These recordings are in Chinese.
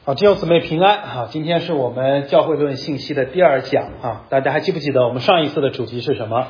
好，弟兄姊妹平安。好，今天是我们教会论信息的第二讲啊。大家还记不记得我们上一次的主题是什么？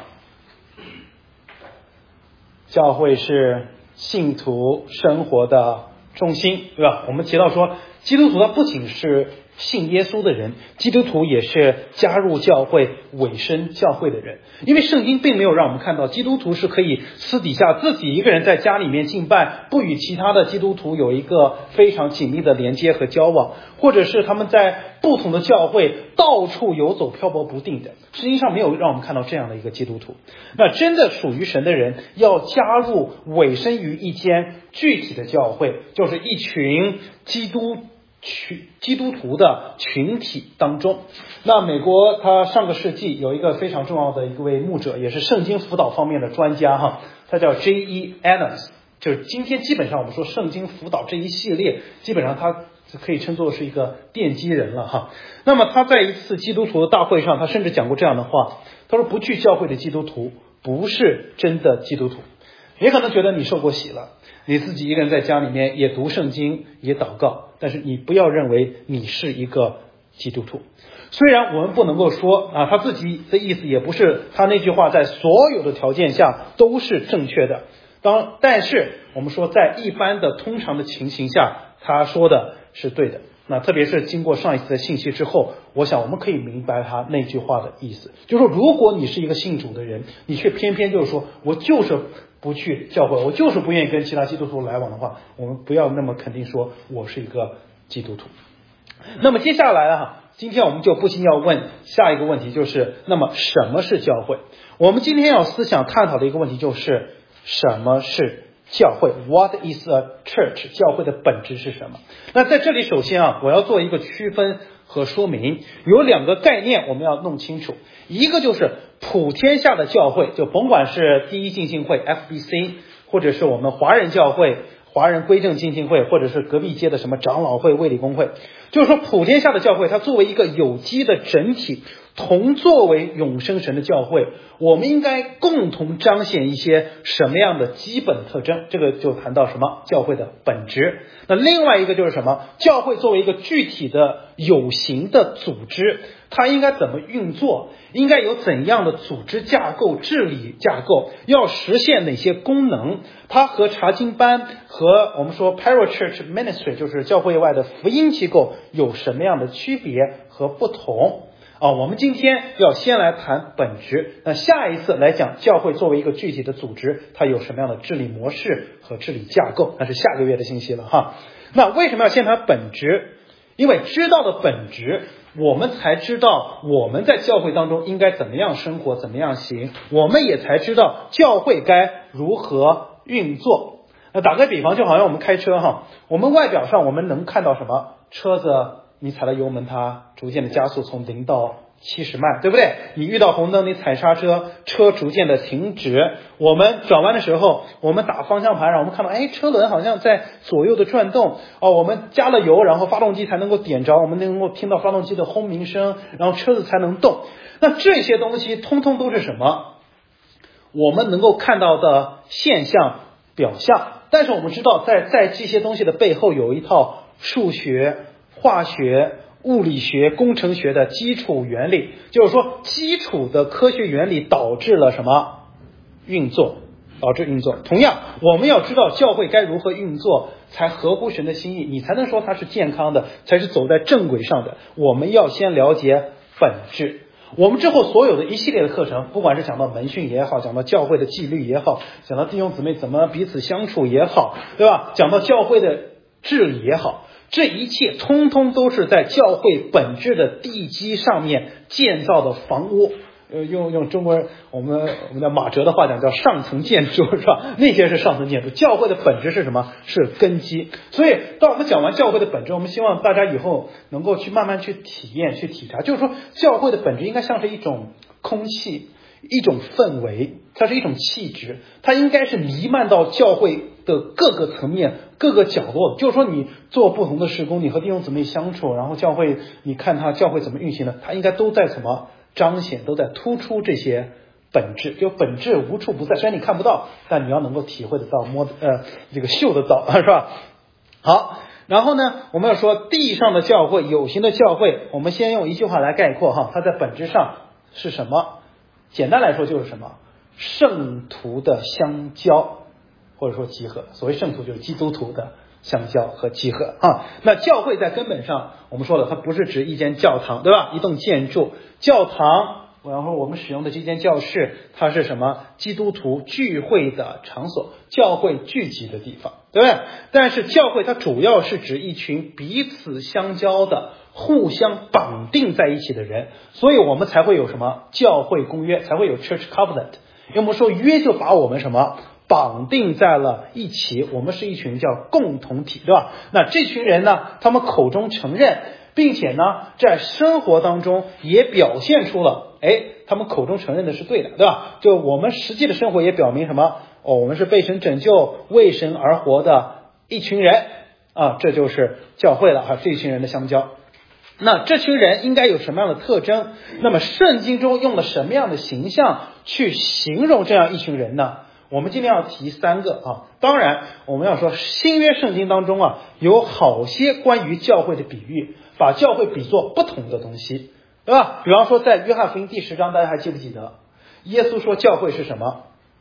教会是信徒生活的中心，对吧？我们提到说，基督徒他不仅是信耶稣的人，基督徒也是加入教会、委身教会的人。因为圣经并没有让我们看到基督徒是可以私底下自己一个人在家里面敬拜，不与其他的基督徒有一个非常紧密的连接和交往，或者是他们在不同的教会到处游走漂泊不定的。圣经上没有让我们看到这样的一个基督徒。那真的属于神的人要加入委身于一间具体的教会，就是一群基督徒的群体当中。那美国他上个世纪有一个非常重要的一位牧者，也是圣经辅导方面的专家哈，他叫 J.E. Adams。就是今天基本上我们说圣经辅导这一系列，基本上他可以称作是一个奠基人了哈。那么他在一次基督徒的大会上，他甚至讲过这样的话，他说不去教会的基督徒不是真的基督徒。也可能觉得你受过洗了，你自己一个人在家里面也读圣经也祷告，但是你不要认为你是一个基督徒。虽然我们不能够说他自己的意思也不是他那句话在所有的条件下都是正确的，但是我们说在一般的通常的情形下，他说的是对的。那特别是经过上一次的信息之后，我想我们可以明白他那句话的意思，就是说如果你是一个信主的人，你却偏偏就是说我就是不去教会，我就是不愿意跟其他基督徒来往的话，我们不要那么肯定说我是一个基督徒。那么接下来今天我们就不禁要问下一个问题，就是那么什么是教会？我们今天要思想探讨的一个问题就是什么是教会 What is a church？ 教会的本质是什么？那在这里首先我要做一个区分和说明，有两个概念我们要弄清楚。一个就是普天下的教会，就甭管是第一浸信会 FBC， 或者是我们华人教会华人归正浸信会，或者是隔壁街的什么长老会卫理公会，就是说普天下的教会它作为一个有机的整体，同作为永生神的教会，我们应该共同彰显一些什么样的基本特征？这个就谈到什么教会的本质。那另外一个就是什么？教会作为一个具体的有形的组织，它应该怎么运作？应该有怎样的组织架构、治理架构？要实现哪些功能？它和查经班和我们说 parachurch ministry， 就是教会外的福音机构有什么样的区别和不同？我们今天要先来谈本质，那下一次来讲教会作为一个具体的组织，它有什么样的治理模式和治理架构，那是下个月的信息了哈。那为什么要先谈本质？因为知道的本质，我们才知道我们在教会当中应该怎么样生活，怎么样行，我们也才知道教会该如何运作。那打个比方，就好像我们开车我们外表上我们能看到什么？车子你踩了油门，它逐渐的加速从0到70迈，对不对？你遇到红灯，你踩刹车，车逐渐的停止。我们转弯的时候，我们打方向盘，然后我们看到车轮好像在左右的转动。我们加了油，然后发动机才能够点着，我们能够听到发动机的轰鸣声，然后车子才能动。那这些东西通通都是什么？我们能够看到的现象表象。但是我们知道在这些东西的背后有一套数学、化学、物理学、工程学的基础原理，就是说基础的科学原理导致了什么？运作，导致运作。同样我们要知道教会该如何运作才合乎神的心意，你才能说它是健康的，才是走在正轨上的。我们要先了解本质。我们之后所有的一系列的课程，不管是讲到门训也好，讲到教会的纪律也好，讲到弟兄姊妹怎么彼此相处也好，对吧？讲到教会的治理也好，这一切通通都是在教会本质的地基上面建造的房屋。用中国人我们的马哲的话讲叫上层建筑，是吧？那些是上层建筑，教会的本质是什么？是根基。所以当我们讲完教会的本质，我们希望大家以后能够去慢慢去体验、去体察，就是说教会的本质应该像是一种空气，一种氛围，它是一种气质，它应该是弥漫到教会的各个层面、各个角落。就是说你做不同的事工，你和弟兄姊妹相处，然后教会你看它教会怎么运行呢？它应该都在什么彰显，都在突出这些本质。就本质无处不在，虽然你看不到，但你要能够体会得到、这个嗅得到，是吧？好， 然后呢，我们要说地上的教会，有形的教会，我们先用一句话来概括哈，它在本质上是什么？简单来说就是什么？圣徒的相交，或者说集合。所谓圣徒就是基督徒的相交和集合啊。那教会在根本上，我们说了，它不是指一间教堂，对吧？一栋建筑，教堂。然后我们使用的这间教室，它是什么？基督徒聚会的场所，教会聚集的地方，对不对？但是教会它主要是指一群彼此相交的、互相绑定在一起的人，所以我们才会有什么教会公约，才会有 church covenant。因为我们说约就把我们什么绑定在了一起，我们是一群叫共同体，对吧？那这群人呢，他们口中承认，并且呢，在生活当中也表现出了，他们口中承认的是对的，对吧？就我们实际的生活也表明什么？我们是被神拯救、为神而活的一群人啊，这就是教会了啊，这一群人的相交。那这群人应该有什么样的特征？那么圣经中用了什么样的形象去形容这样一群人呢？我们今天要提3个啊。当然我们要说新约圣经当中啊，有好些关于教会的比喻，把教会比作不同的东西，对吧？比方说在约翰福音第10章，大家还记不记得耶稣说教会是什么？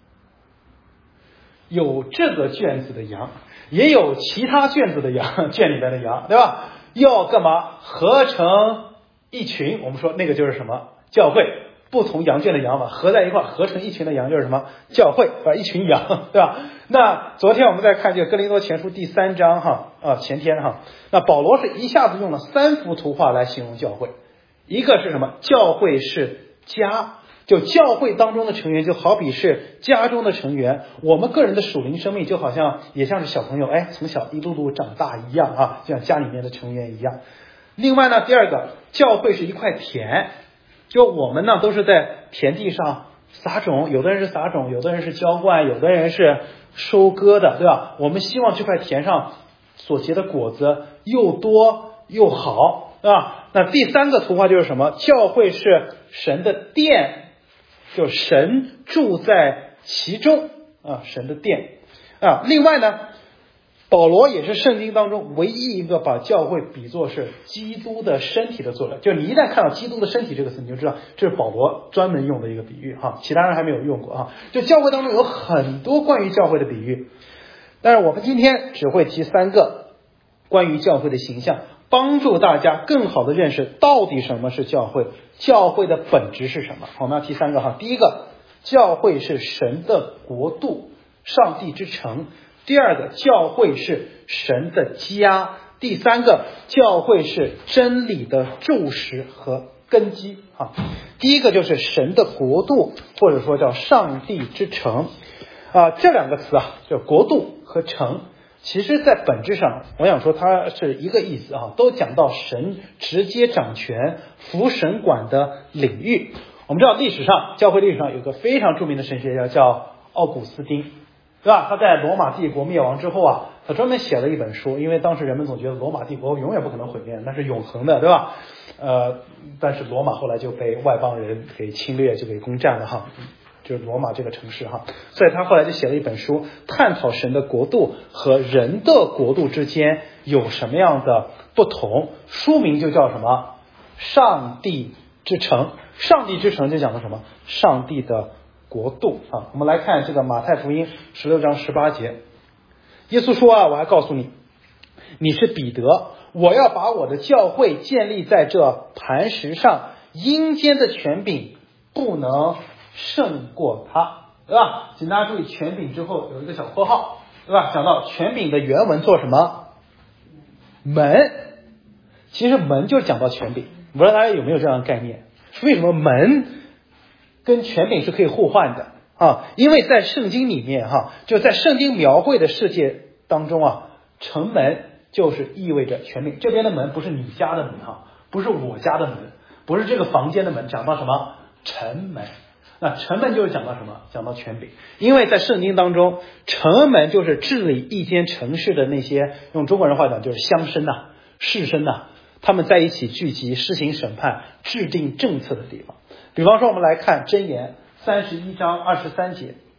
有这个圈子的羊，也有其他圈子的羊，圈里边的羊，对吧？要干嘛？合成一群，我们说那个就是什么？教会。不同羊圈的羊嘛，合在一块，合成一群的羊就是什么？教会，一群羊，对吧？那昨天我们在看这个哥林多前书第3章前天那保罗是一下子用了3幅图画来形容教会。一个是什么？教会是家，就教会当中的成员就好比是家中的成员，我们个人的属灵生命就好像也像是小朋友，从小一路路长大一样就像家里面的成员一样。另外呢，第二个，教会是一块田，就我们呢都是在田地上撒种，有的人是撒种，有的人是浇灌，有的人是收割的，对吧？我们希望这块田上所结的果子又多又好，对吧？那第3个图画就是什么？教会是神的殿，就神住在其中神的殿另外呢，保罗也是圣经当中唯一一个把教会比作是基督的身体的作者。就你一旦看到基督的身体这个词，你就知道这是保罗专门用的一个比喻其他人还没有用过就教会当中有很多关于教会的比喻，但是我们今天只会提3个关于教会的形象，帮助大家更好的认识到底什么是教会，教会的本质是什么。我们要提3个第一个，教会是神的国度，上帝之城。第二个，教会是神的家。第3个，教会是真理的柱石和根基第一个就是神的国度，或者说叫上帝之城这2个词就国度和城，其实在本质上我想说它是一个意思都讲到神直接掌权、服神管的领域。我们知道历史上，教会历史上有个非常著名的神学家叫奥古斯丁，对吧？他在罗马帝国灭亡之后他专门写了一本书，因为当时人们总觉得罗马帝国永远不可能毁灭，那是永恒的，对吧？但是罗马后来就被外邦人给侵略，就给攻占了就是罗马这个城市所以他后来就写了一本书，探讨神的国度和人的国度之间有什么样的不同，书名就叫什么？上帝之城。上帝之城就讲的什么？上帝的国度我们来看这个马太福音16章18节，耶稣说我还告诉你，你是彼得，我要把我的教会建立在这磐石上，阴间的权柄不能胜过它，对吧？请大家注意，权柄之后有一个小括号，对吧？讲到权柄的原文做什么？门。其实门就是讲到权柄，不知道大家有没有这样的概念？为什么门跟权柄是可以互换的因为在圣经里面就在圣经描绘的世界当中城门就是意味着权柄。这边的门不是你家的门不是我家的门，不是这个房间的门，讲到什么？城门。那城门就是讲到什么？讲到权柄。因为在圣经当中，城门就是治理一间城市的那些，用中国人话讲就是乡绅士绅他们在一起聚集，施行审判，制定政策的地方。比方说我们来看箴言31章23节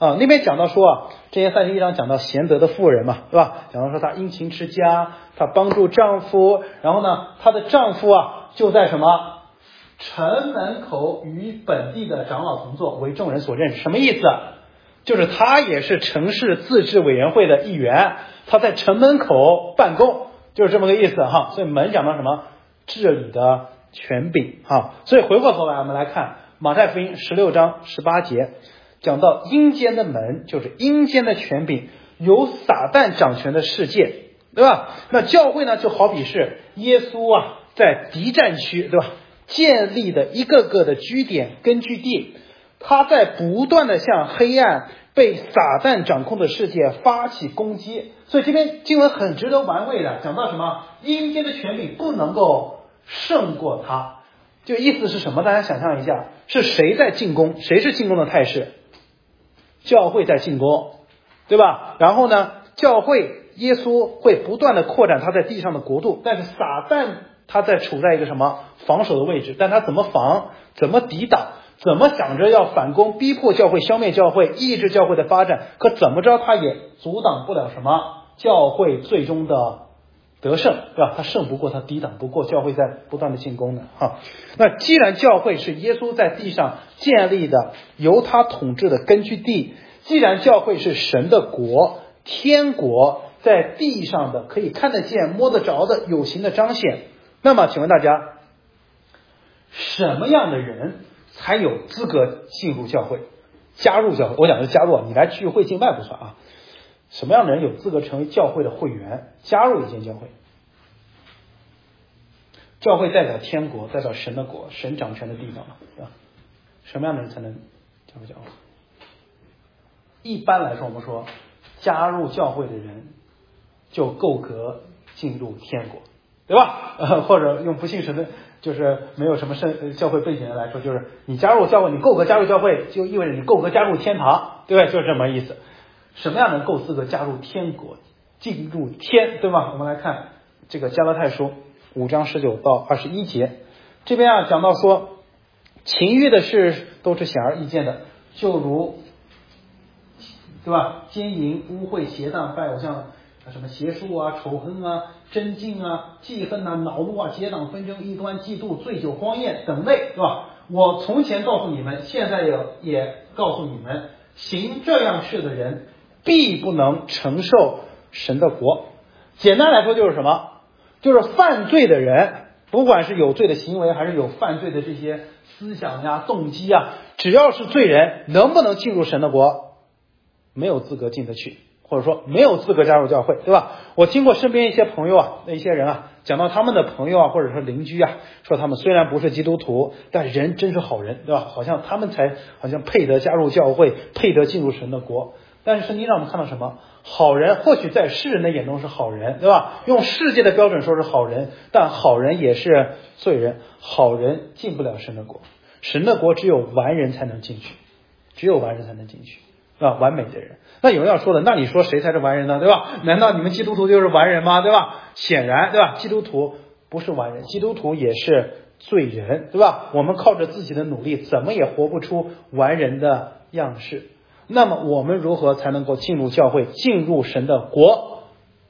那边讲到说箴言31章讲到贤德的妇人嘛，对吧？讲到说她殷勤持家，她帮助丈夫，然后呢，她的丈夫就在什么城门口与本地的长老同坐，为众人所认识。什么意思？就是他也是城市自治委员会的一员，他在城门口办公，就是这么个意思所以门讲到什么？治理的权柄所以回过头来我们来看马太福音16章18节，讲到阴间的门，就是阴间的权柄，由撒旦掌权的世界，对吧？那教会呢，就好比是耶稣在敌占区，对吧？建立的一个个的据点根据地，他在不断的向黑暗被撒旦掌控的世界发起攻击。所以这边经文很值得玩味的，讲到什么？阴间的权柄不能够胜过他。就意思是什么？大家想象一下，是谁在进攻？谁是进攻的态势？教会在进攻，对吧？然后呢，教会耶稣会不断的扩展他在地上的国度，但是撒旦他在处在一个什么防守的位置？但他怎么防？怎么抵挡？怎么想着要反攻，逼迫教会，消灭教会，抑制教会的发展？可怎么着他也阻挡不了什么教会最终的得胜，对吧？他胜不过，他抵挡不过，教会在不断的进攻呢那既然教会是耶稣在地上建立的，由他统治的根据地，既然教会是神的国，天国在地上的可以看得见摸得着的有形的彰显，那么请问大家，什么样的人才有资格进入教会，加入教会？我讲的是加入你来聚会境外不算什么样的人有资格成为教会的会员，加入一间教会？教会代表天国，代表神的国，神掌权的地方对吧？什么样的人才能加入教会？一般来说，我们说加入教会的人就够格进入天国，对吧？或者用不信神的，就是没有什么教会背景的来说，就是你加入教会，你够格加入教会，就意味着你够格加入天堂，对吧？就是这么意思。什么样能够资格加入天国，进入天，对吧？我们来看这个加拉太书5章19到21节，这边讲到说，情欲的事都是显而易见的，就如，对吧？奸淫、污秽、邪荡、拜偶像，什么邪术仇恨争竞记恨恼怒结党纷争、异端、嫉妒、醉酒、荒宴等类，对吧？我从前告诉你们，现在也告诉你们，行这样事的人必不能承受神的国。简单来说就是什么？就是犯罪的人，不管是有罪的行为还是有犯罪的这些思想动机只要是罪人，能不能进入神的国？没有资格进得去，或者说没有资格加入教会，对吧？我听过身边一些朋友那些人讲到他们的朋友或者说邻居说他们虽然不是基督徒，但人真是好人，对吧？好像他们才好像配得加入教会，配得进入神的国。但是圣经让我们看到什么？好人或许在世人的眼中是好人，对吧？用世界的标准说是好人，但好人也是罪人，好人进不了神的国。神的国只有完人才能进去，只有完人才能进去，完美的人。那有人要说了，那你说谁才是完人呢？对吧？难道你们基督徒就是完人吗？对吧？显然，对吧？基督徒不是完人，基督徒也是罪人，对吧？我们靠着自己的努力，怎么也活不出完人的样式。那么我们如何才能够进入教会，进入神的国？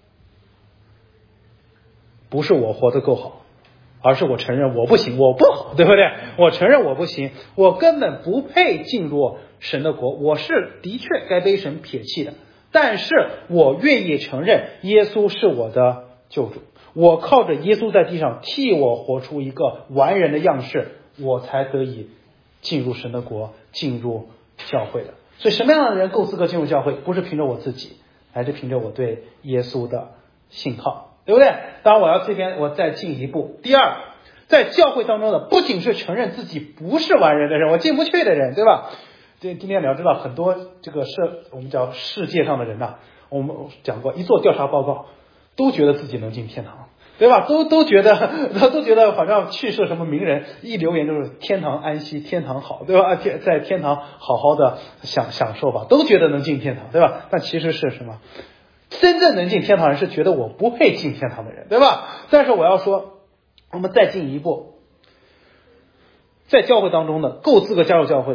不是我活得够好，而是我承认我不行，我不好，对不对？我承认我不行，我根本不配进入神的国，我是的确该被神撇弃的，但是我愿意承认耶稣是我的救主，我靠着耶稣在地上替我活出一个完人的样式，我才得以进入神的国，进入教会的。所以什么样的人够资格进入教会？不是凭着我自己，还是凭着我对耶稣的信靠，对不对？当然我再进一步。第二，在教会当中的不仅是承认自己不是完人的人，我进不去的人，对吧？今天你要知道，很多这个我们叫世界上的人我们讲过，一做调查报告都觉得自己能进天堂，对吧？都觉得好像去世什么名人一留言就是天堂安息，天堂好，对吧？在天堂好好的享受吧，都觉得能进天堂，对吧？但其实是什么？真正能进天堂人是觉得我不配进天堂的人，对吧？但是我要说，我们再进一步，在教会当中的够资格加入教会的，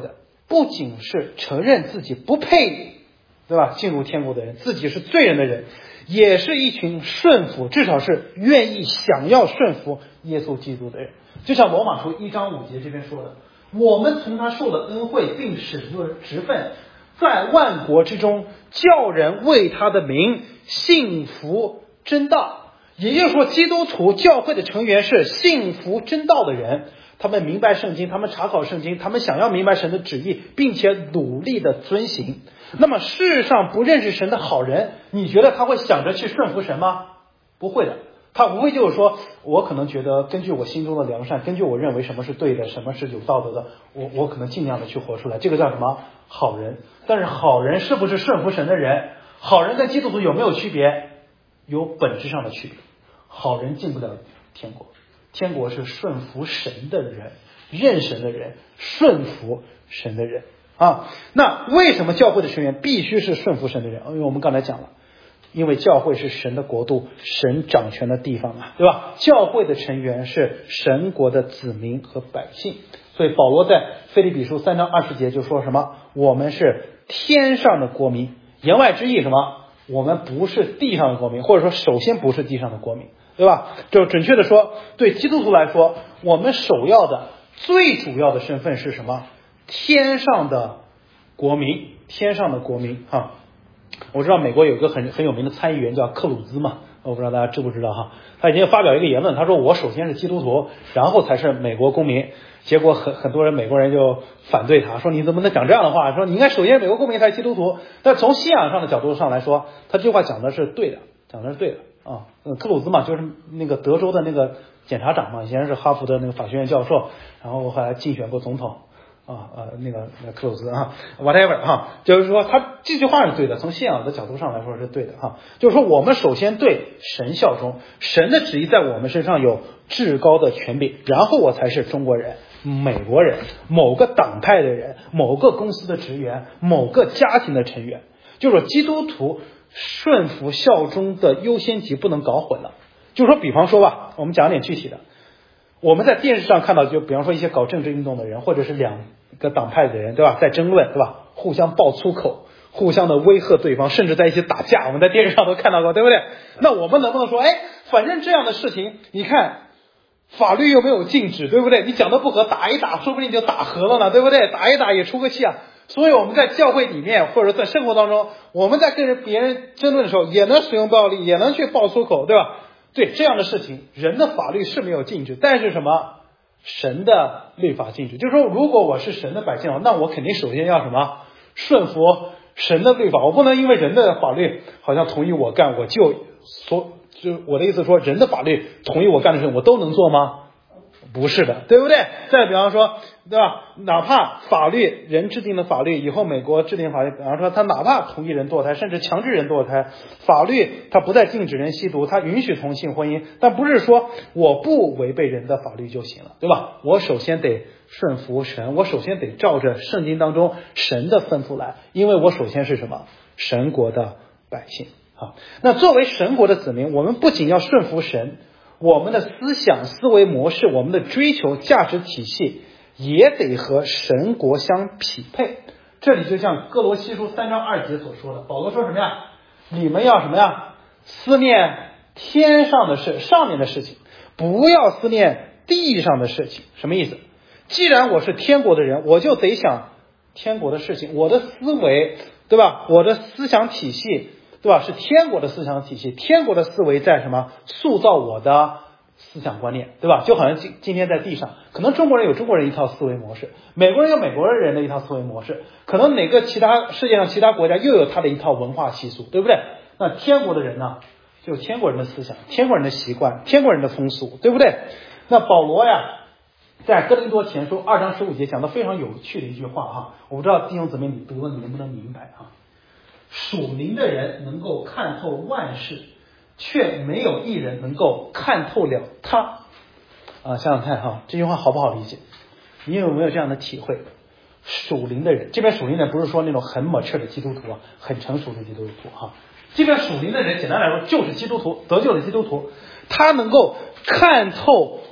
不仅是承认自己不配，对吧，进入天国的人，自己是罪人的人，也是一群顺服，至少是愿意想要顺服耶稣基督的人。就像罗马书1章5节这边说的，我们从他受的恩惠并使徒的职分，在万国之中叫人为他的名信服真道。也就是说，基督徒教会的成员是信服真道的人，他们明白圣经，他们查考圣经，他们想要明白神的旨意，并且努力的遵行。那么世上不认识神的好人，你觉得他会想着去顺服神吗？不会的，他无非就是说，我可能觉得根据我心中的良善，根据我认为什么是对的，什么是有道德的，我可能尽量的去活出来，这个叫什么？好人。但是好人是不是顺服神的人？好人跟基督徒有没有区别？有本质上的区别。好人进不了天国，天国是顺服神的人，认神的人，顺服神的人啊。那为什么教会的成员必须是顺服神的人？因为我们刚才讲了，因为教会是神的国度，神掌权的地方嘛，对吧？教会的成员是神国的子民和百姓，所以保罗在腓立比书3章20节就说什么？我们是天上的国民。言外之意什么？我们不是地上的国民，或者说首先不是地上的国民，对吧？就准确的说，对基督徒来说，我们首要的最主要的身份是什么？天上的国民，天上的国民哈。我知道美国有一个很有名的参议员叫克鲁兹嘛，我不知道大家知不知道哈。他已经发表一个言论，他说我首先是基督徒，然后才是美国公民。结果很多人美国人就反对他，说你怎么能讲这样的话？说你应该首先美国公民才是基督徒。但从信仰上的角度上来说，他这句话讲的是对的，啊。克鲁兹嘛，就是那个德州的那个检察长嘛，以前是哈佛的那个法学院教授，然后后来竞选过总统。那个克鲁兹啊 ，whatever 哈，就是说他这句话是对的，从信仰的角度上来说是对的哈。就是说我们首先对神效忠，神的旨意在我们身上有至高的权柄，然后我才是中国人、美国人、某个党派的人、某个公司的职员、某个家庭的成员。就是说基督徒顺服效忠的优先级不能搞混了。就是说，比方说吧，我们讲点具体的。我们在电视上看到，就比方说一些搞政治运动的人，或者是两个党派的人，对吧，在争论，对吧，互相爆粗口，互相的威吓对方，甚至在一起打架，我们在电视上都看到过，对不对？那我们能不能说，反正这样的事情，你看法律又没有禁止，对不对？你讲的不合，打一打，说不定就打和了呢，对不对？打一打也出个气啊。所以我们在教会里面，或者在生活当中，我们在跟别人争论的时候，也能使用暴力，也能去爆粗口，对吧？对，这样的事情，人的法律是没有禁止，但是什么？神的律法禁止。就是说，如果我是神的百姓，那我肯定首先要什么？顺服神的律法。我不能因为人的法律好像同意我干，就我的意思说，人的法律同意我干的事情，我都能做吗？不是的，对不对？再比方说，对吧？哪怕法律人制定的法律，以后美国制定法律，比方说他哪怕同意人堕胎，甚至强制人堕胎，法律他不再禁止人吸毒，他允许同性婚姻，但不是说我不违背人的法律就行了，对吧？我首先得顺服神，我首先得照着圣经当中神的吩咐来，因为我首先是什么？神国的百姓。好，那作为神国的子民，我们不仅要顺服神，我们的思想思维模式，我们的追求价值体系也得和神国相匹配。这里就像哥罗西书3章2节所说的，保罗说什么呀？你们要什么呀？思念天上的事，上面的事情，不要思念地上的事情。什么意思？既然我是天国的人，我就得想天国的事情，我的思维，对吧？我的思想体系，对吧？是天国的思想体系，天国的思维在什么？塑造我的思想观念，对吧？就好像今天在地上，可能中国人有中国人一套思维模式，美国人有美国人的一套思维模式，可能哪个世界上其他国家又有他的一套文化习俗，对不对？那天国的人呢，就天国人的思想，天国人的习惯，天国人的风俗，对不对？那保罗呀，在哥林多前书2章15节讲的非常有趣的一句话哈，我不知道弟兄姊妹你读了你能不能明白哈？属灵的人能够看透万事，却没有一人能够看透了他。想想看哈，这句话好不好理解？你有没有这样的体会？属灵的人，这边属灵的人不是说那种很 mature 的基督徒啊，很成熟的基督徒哈。这边属灵的人，简单来说就是基督徒，得救的基督徒，他能够看透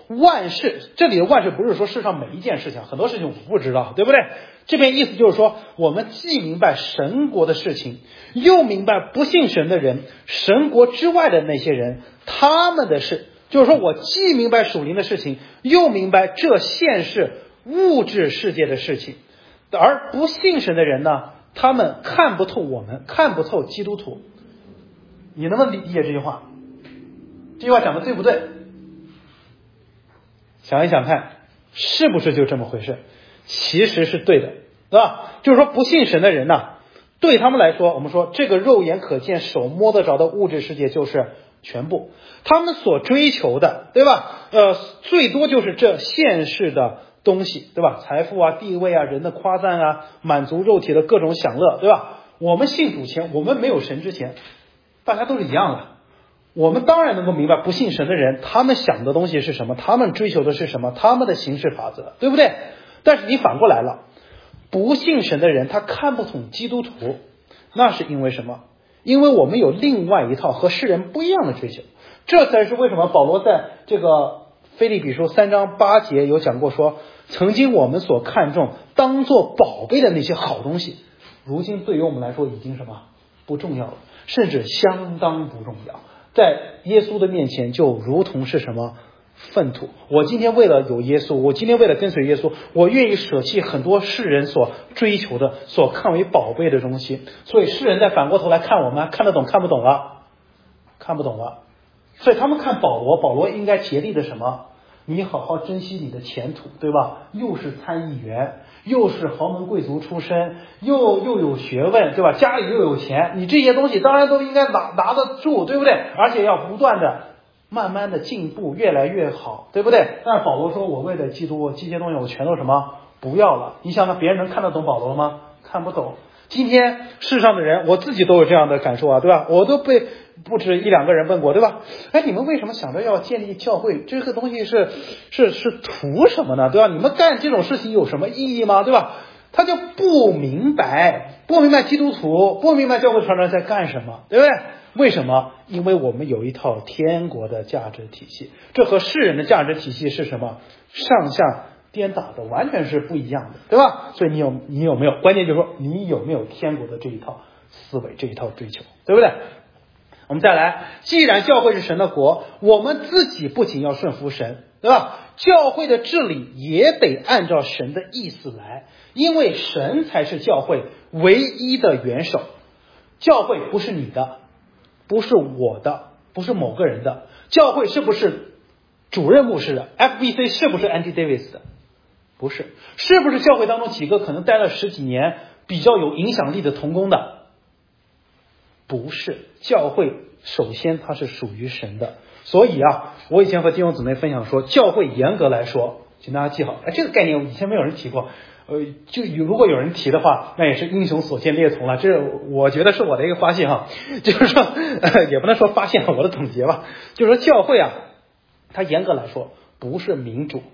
万事，这里的万事不是说世上每一件事情，很多事情我们不知道，对不对？这边意思就是说，我们既明白神国的事情，又明白不信神的人，神国之外的那些人，他们的事，就是说我既明白属灵的事情，又明白这现世物质世界的事情。而不信神的人呢，他们看不透我们，看不透基督徒。你能不能理解这句话？这句话讲的对不对？想一想看，是不是就这么回事？其实是对的，对吧？就是说不信神的人呢，对他们来说，我们说这个肉眼可见手摸得着的物质世界就是全部，他们所追求的，对吧？最多就是这现世的东西，对吧？财富啊，地位啊，人的夸赞啊，满足肉体的各种享乐，对吧？我们信主前，我们没有神之前，大家都是一样的。我们当然能够明白不信神的人，他们想的东西是什么，他们追求的是什么，他们的行事法则，对不对？但是你反过来了，不信神的人他看不懂基督徒，那是因为什么？因为我们有另外一套和世人不一样的追求。这才是为什么保罗在这个腓立比书3章8节有讲过说，曾经我们所看重当作宝贝的那些好东西，如今对于我们来说已经什么不重要了，甚至相当不重要，在耶稣的面前就如同是什么粪土。我今天为了有耶稣，我今天为了跟随耶稣，我愿意舍弃很多世人所追求的，所看为宝贝的东西。所以世人再反过头来看我们，看得懂看不懂了？看不懂了。所以他们看保罗，保罗应该竭力的什么？你好好珍惜你的前途，对吧？又是参议员，又是豪门贵族出身，又有学问，对吧？家里又有钱，你这些东西当然都应该拿得住，对不对？而且要不断的慢慢的进步，越来越好，对不对？但是保罗说，我为了基督，这些东西我全都什么不要了。你想想，别人能看得懂保罗吗？看不懂。今天世上的人，我自己都有这样的感受啊，对吧？我都被不止1-2个人问过，对吧？哎，你们为什么想着要建立教会？这个东西是图什么呢？对吧？你们干这种事情有什么意义吗？对吧？他就不明白基督徒，不明白教会传道在干什么，对不对？为什么？因为我们有一套天国的价值体系，这和世人的价值体系是什么？上下颠倒的，完全是不一样的，对吧？所以你有没有？关键就是说你有没有天国的这一套思维，这一套追求，对不对？我们再来，既然教会是神的国，我们自己不仅要顺服神，对吧？教会的治理也得按照神的意思来，因为神才是教会唯一的元首。教会不是你的，不是我的，不是某个人的。教会是不是主任牧师的？ FBC 是不是 Andy Davis 的？不是。是不是教会当中几个可能待了10几年比较有影响力的同工的？不是。教会首先它是属于神的。所以啊，我以前和弟兄姊妹分享说，教会严格来说，请大家记好，这个概念以前没有人提过，就如果有人提的话，那也是英雄所见略同了。这我觉得是我的一个发现哈，就是说也不能说发现，我的总结吧，就是说教会啊，它严格来说不是民主，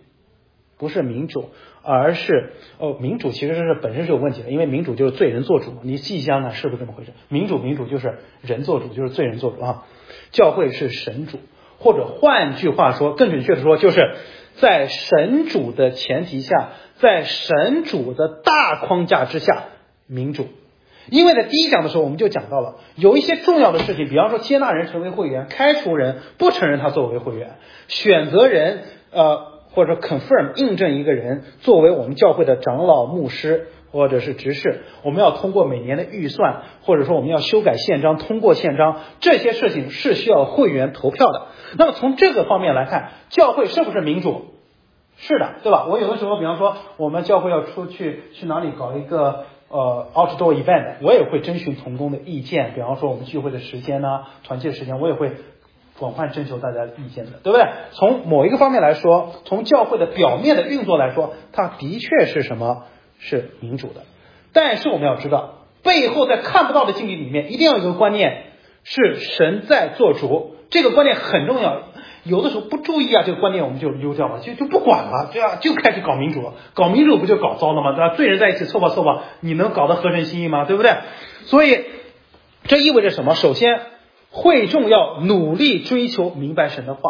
而是民主其实是本身是有问题的，因为民主就是罪人做主，你细想想是不是这么回事？民主就是人做主，就是罪人做主啊。教会是神主，或者换句话说，更准确的说，就是在神主的前提下，在神主的大框架之下，民主。因为在第一讲的时候我们就讲到了，有一些重要的事情，比方说接纳人成为会员，开除人，不承认他作为会员，选择人或者 confirm 印证一个人作为我们教会的长老、牧师或者是执事，我们要通过每年的预算，或者说我们要修改宪章，通过宪章，这些事情是需要会员投票的。那么从这个方面来看，教会是不是民主？是的，对吧？我有的时候比方说我们教会要去哪里搞一个outdoor event， 我也会征询同工的意见，比方说我们聚会的时间呢，团契的时间，我也会广泛征求大家的意见的，对不对？从某一个方面来说，从教会的表面的运作来说，它的确是什么？是民主的。但是我们要知道，背后在看不到的境地里面，一定要有一个观念，是神在做主，这个观念很重要。有的时候不注意啊，这个观念我们就溜掉了，就不管了，对吧？就开始搞民主了，搞民主不就搞糟了吗？对吧？罪人在一起凑吧，你能搞得合神心意吗？对不对？所以这意味着什么？首先会众要努力追求明白神的话，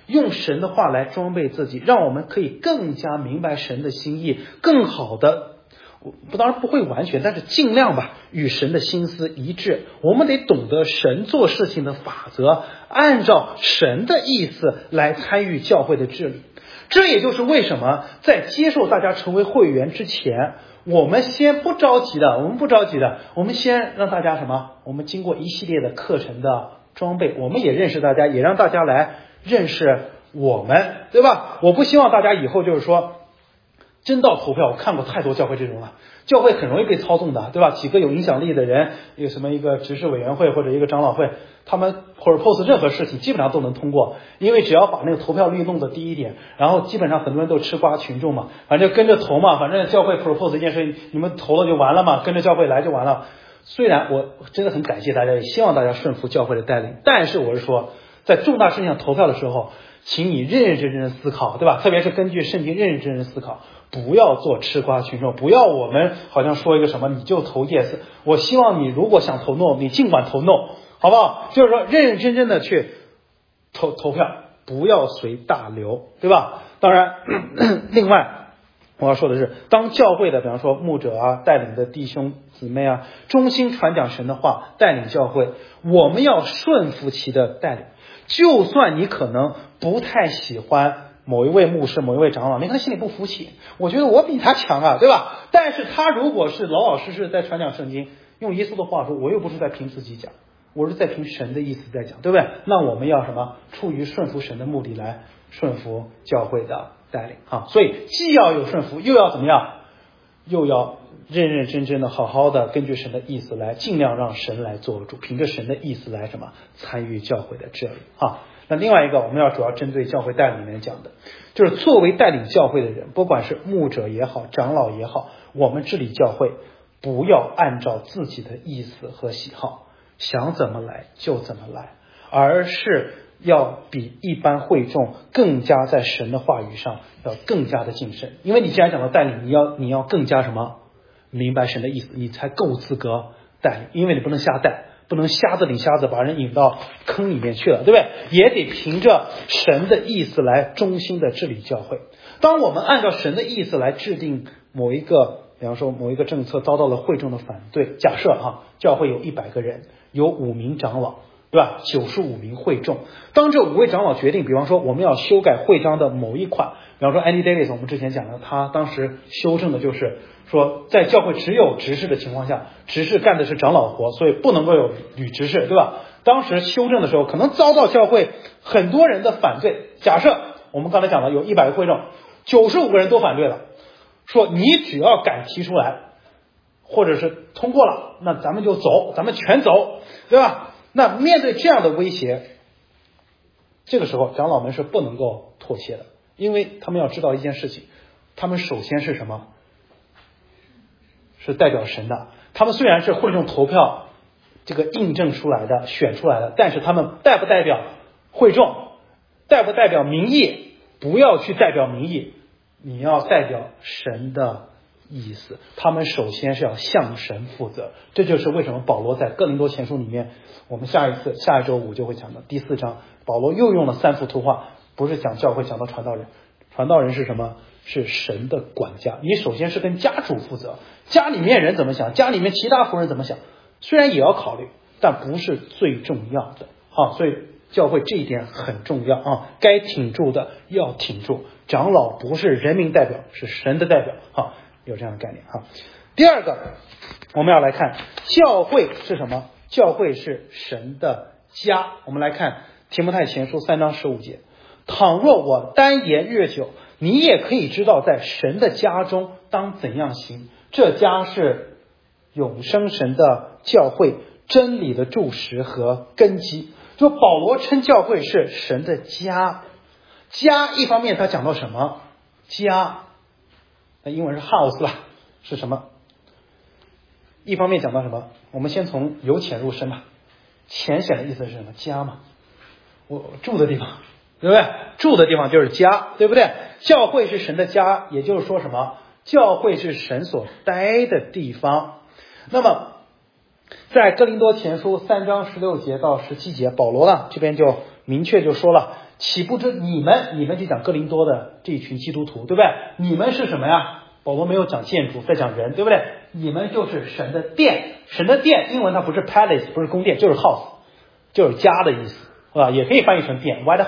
用神的话来装备自己，让我们可以更加明白神的心意，更好的，当然不会完全，但是尽量吧，与神的心思一致。我们得懂得神做事情的法则，按照神的意思来参与教会的治理。这也就是为什么在接受大家成为会员之前，我们先不着急的，我们先让大家什么？我们经过一系列的课程的装备，我们也认识大家，也让大家来认识我们，对吧？我不希望大家以后就是说真到投票，我看过太多教会这种了，教会很容易被操纵的，对吧？几个有影响力的人，有什么一个执事委员会或者一个长老会，他们propose任何事情基本上都能通过，因为只要把那个投票率弄得低一点，然后基本上很多人都吃瓜群众嘛，反正跟着投嘛，反正教会 propose 一件事，你们投了就完了嘛，跟着教会来就完了。虽然我真的很感谢大家，也希望大家顺服教会的带领，但是我是说，在重大事情上投票的时候，请你认认真真思考，对吧？特别是根据圣经认认真真思考，不要做吃瓜群众，不要我们好像说一个什么你就投 yes。我希望你如果想投 no， 你尽管投 no， 好不好？就是说认认真真的去投票，不要随大流，对吧？当然，另外我要说的是，当教会的比方说牧者啊，带领的弟兄姊妹啊，忠心传讲神的话，带领教会，我们要顺服其的带领。就算你可能不太喜欢某一位牧师、某一位长老，你可能心里不服气，我觉得我比他强啊，对吧？但是他如果是老老实实在传讲圣经，用耶稣的话说，我又不是在凭自己讲，我是在凭神的意思在讲，对不对？那我们要什么？出于顺服神的目的来顺服教会的带领啊！所以既要有顺服，又要怎么样？又要认认真真的好好的根据神的意思来，尽量让神来做主，凭着神的意思来什么参与教会的治理啊。那另外一个我们要主要针对教会带领里面讲的，就是作为带领教会的人，不管是牧者也好，长老也好，我们治理教会不要按照自己的意思和喜好，想怎么来就怎么来，而是要比一般会众更加在神的话语上要更加的谨慎。因为你既然讲到带领，你要更加什么明白神的意思，你才够资格带领。因为你不能瞎带，不能瞎子领瞎子把人引到坑里面去了，对不对？也得凭着神的意思来忠心的治理教会。当我们按照神的意思来制定某一个，比方说某一个政策遭到了会众的反对，假设教会有100个人，有5名长老，对吧？95名会众。当这5位长老决定，比方说我们要修改会章的某一款，比方说 Andy Davis 我们之前讲了，他当时修正的就是说，在教会只有执事的情况下，执事干的是长老活，所以不能够有女执事，对吧？当时修正的时候，可能遭到教会很多人的反对。假设我们刚才讲了有100个会众，95个人都反对了，说你只要敢提出来，或者是通过了，那咱们就走，咱们全走，对吧？那面对这样的威胁，这个时候长老们是不能够妥协的，因为他们要知道一件事情，他们首先是什么？是代表神的。他们虽然是会众投票这个印证出来的、选出来的，但是他们代不代表会众？代不代表民意？不要去代表民意，你要代表神的意思。他们首先是要向神负责。这就是为什么保罗在哥林多前书里面，我们下一周5就会讲到第4章，保罗又用了3幅图画，不是讲教会，讲到传道人。传道人是什么？是神的管家。你首先是跟家主负责，家里面人怎么想，家里面其他仆人怎么想，虽然也要考虑，但不是最重要的所以教会这一点很重要该挺住的要挺住。长老不是人民代表，是神的代表有这样的概念第二个，我们要来看教会是什么？教会是神的家。我们来看提摩太前书3章15节，倘若我单言越久，你也可以知道在神的家中当怎样行。这家是永生神的教会，真理的柱石和根基。就保罗称教会是神的家。家一方面他讲到什么？家那英文是 house 啦，是什么？一方面讲到什么？我们先从由浅入深吧。浅显的意思是什么？家嘛，我住的地方，对不对？住的地方就是家，对不对？教会是神的家，也就是说什么？教会是神所待的地方。那么在哥林多前书3章16节到17节，保罗呢这边就明确就说了， 岂不知你们就讲哥林多的这一群基督徒，对不对？你们是什么呀？保罗没有讲建筑，在讲人，对不对？你们就是神的殿，神的殿英文它不是 palace， 不是宫殿，就是 house， 就是家的意思，是吧？也可以翻译成殿 ，white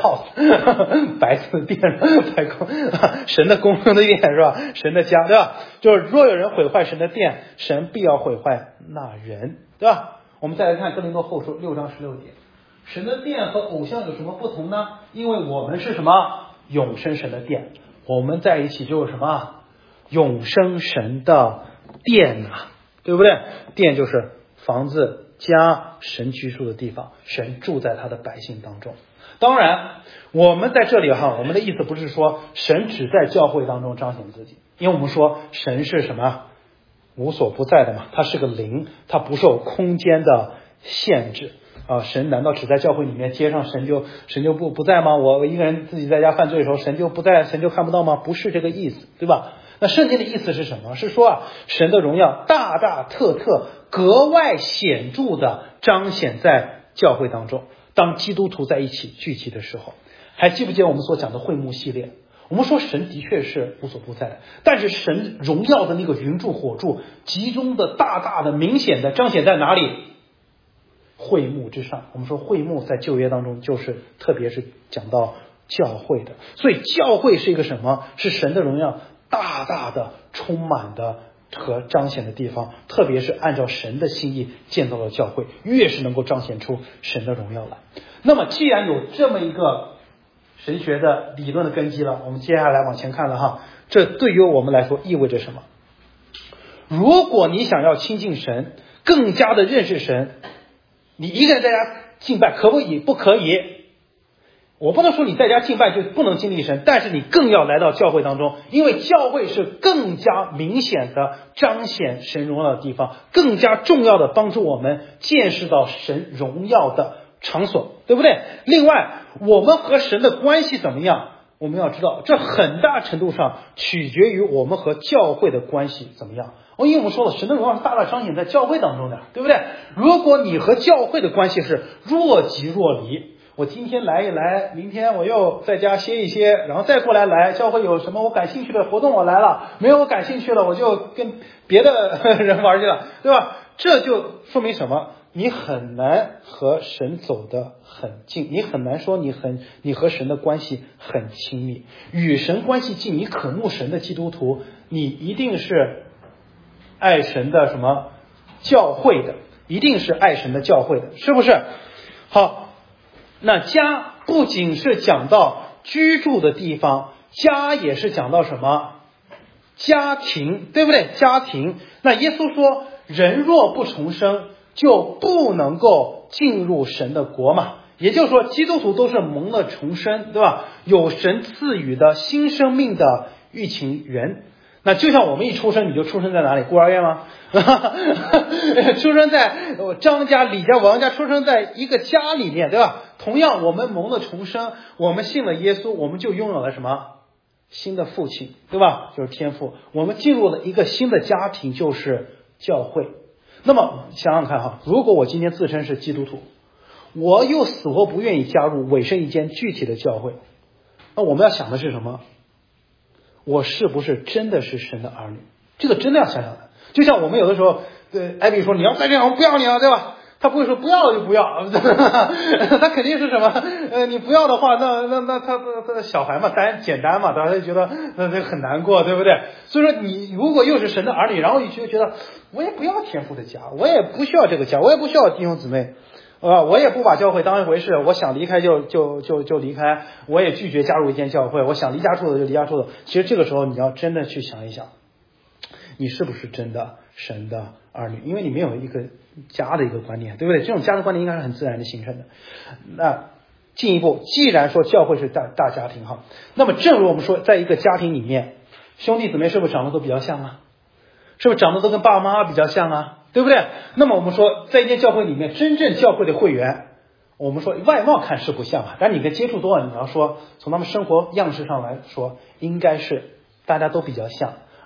house， 白色的殿，白宫，神的宫的殿是吧？神的家，对吧？就是若有人毁坏神的殿，神必要毁坏那人，对吧？我们再来看哥林多后书6章16节，神的殿和偶像有什么不同呢？因为我们是什么？永生神的殿，我们在一起就是什么？永生神的殿啊，对不对？殿就是房子、家，神居住的地方，神住在他的百姓当中。当然我们在这里我们的意思不是说神只在教会当中彰显自己，因为我们说神是什么？无所不在的嘛，他是个灵，他不受空间的限制啊。神难道只在教会里面，街上神就不在吗？我一个人自己在家犯罪的时候，神就不在，神就看不到吗？不是这个意思，对吧？那圣经的意思是什么？是说神的荣耀大大特特格外显著的彰显在教会当中，当基督徒在一起聚集的时候。还记不记得我们所讲的会幕系列？我们说神的确是无所不在，但是神荣耀的那个云柱火柱集中的大大的明显的彰显在哪里？会幕之上。我们说会幕在旧约当中就是特别是讲到教会的，所以教会是一个什么？是神的荣耀大大的充满的和彰显的地方，特别是按照神的心意建造了教会，越是能够彰显出神的荣耀来。那么既然有这么一个神学的理论的根基了，我们接下来往前看了这对于我们来说意味着什么？如果你想要亲近神，更加的认识神，你一个人在家敬拜可不可以？不可以。我不能说你在家敬拜就不能经历神，但是你更要来到教会当中，因为教会是更加明显的彰显神荣耀的地方，更加重要的帮助我们见识到神荣耀的场所，对不对？另外我们和神的关系怎么样，我们要知道这很大程度上取决于我们和教会的关系怎么样。因为我们说了，神的荣耀是大大彰显在教会当中的，对不对？如果你和教会的关系是若即若离，我今天来一来，明天我又在家歇一歇，然后再过来教会有什么我感兴趣的活动我来了，没有我感兴趣了我就跟别的人玩去了，对吧？这就说明什么？你很难和神走得很近，你很难说你和神的关系很亲密。与神关系近，你渴慕神的基督徒，你一定是爱神的什么教会的，一定是爱神的教会的，是不是？好，那家不仅是讲到居住的地方，家也是讲到什么？家庭，对不对？家庭。那耶稣说，人若不重生，就不能够进入神的国嘛。也就是说，基督徒都是蒙了重生，对吧？有神赐予的新生命的预情人。那就像我们一出生，你就出生在哪里？孤儿院吗？出生在张家、李家、王家，出生在一个家里面，对吧？同样，我们蒙了重生，我们信了耶稣，我们就拥有了什么？新的父亲，对吧？就是天父。我们进入了一个新的家庭，就是教会。那么想想看如果我今天自称是基督徒，我又死活不愿意加入委身一间具体的教会，那我们要想的是什么？我是不是真的是神的儿女？这个真的要想想的。就像我们有的时候艾比说你要在这样，我不要你了，对吧？他不会说不要就不要，他肯定是什么你不要的话，那他小孩嘛，简单嘛，他就觉得很难过，对不对？所以说你如果又是神的儿女，然后你就觉得我也不要天父的家，我也不需要这个家，我也不需要弟兄姊妹我也不把教会当一回事，我想离开就离开，我也拒绝加入一间教会，我想离家出走就离家出走。其实这个时候你要真的去想一想，你是不是真的神的儿女？因为你没有一个家的一个观念，对不对？这种家的观念应该是很自然的形成的。那进一步，既然说教会是大家庭那么正如我们说，在一个家庭里面，兄弟姊妹是不是长得都比较像啊？是不是长得都跟爸爸妈妈比较像啊？对不对？那么我们说，在一间教会里面，真正教会的会员，我们说外貌看是不像但你跟接触多了，你要说从他们生活样式上来说，应该是大家都比较像，